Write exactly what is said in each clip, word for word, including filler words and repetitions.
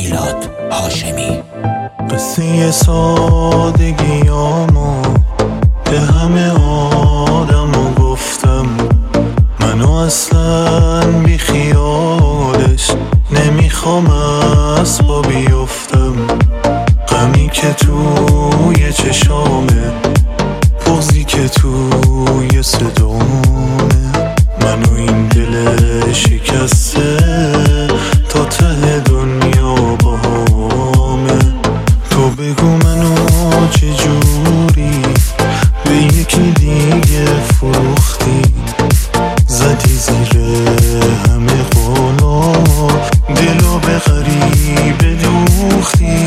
میلاد هاشمی. قصه سادگیامو به همه آدمو گفتم، منو اصلا بی خیالش نمیخوام از پا بیفتم. غمی که توی چشامه، بغضی که توی صدامه، منو این دل شکسته تا ته دنیا باهامه. تو بگو منو چجوری به یکی دیگه فروختی، زدی زیر همه قولا دلو به غریبه دوختی.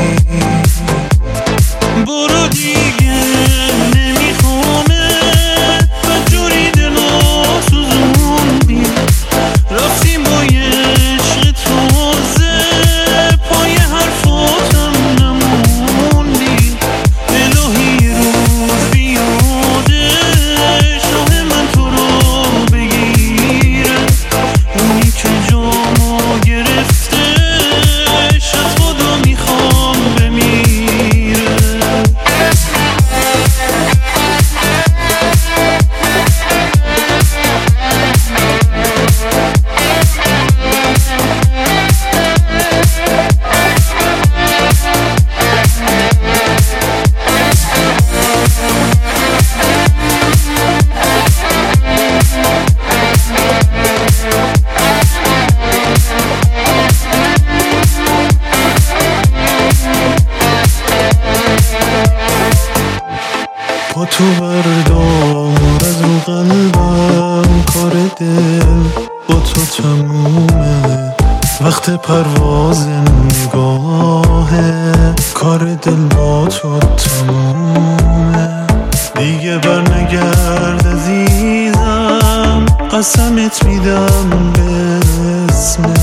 برو دیگه نمیخوامه، بدجوری دلو سوزوندی، رفتیم با یه عشق تازه، پای حرفاتم نموندی. الهی روز بیادش راه من تو رو بگیره، اونی که جامو گرفتش از خدا میخوام بمیره. با تو بردار از رو قلبم، کار دل با تو تمومه. وقت پرواز نگاهه، کار دل با تو تمومه. دیگه برنگرد عزیزم، قسمت میدم به اسمت.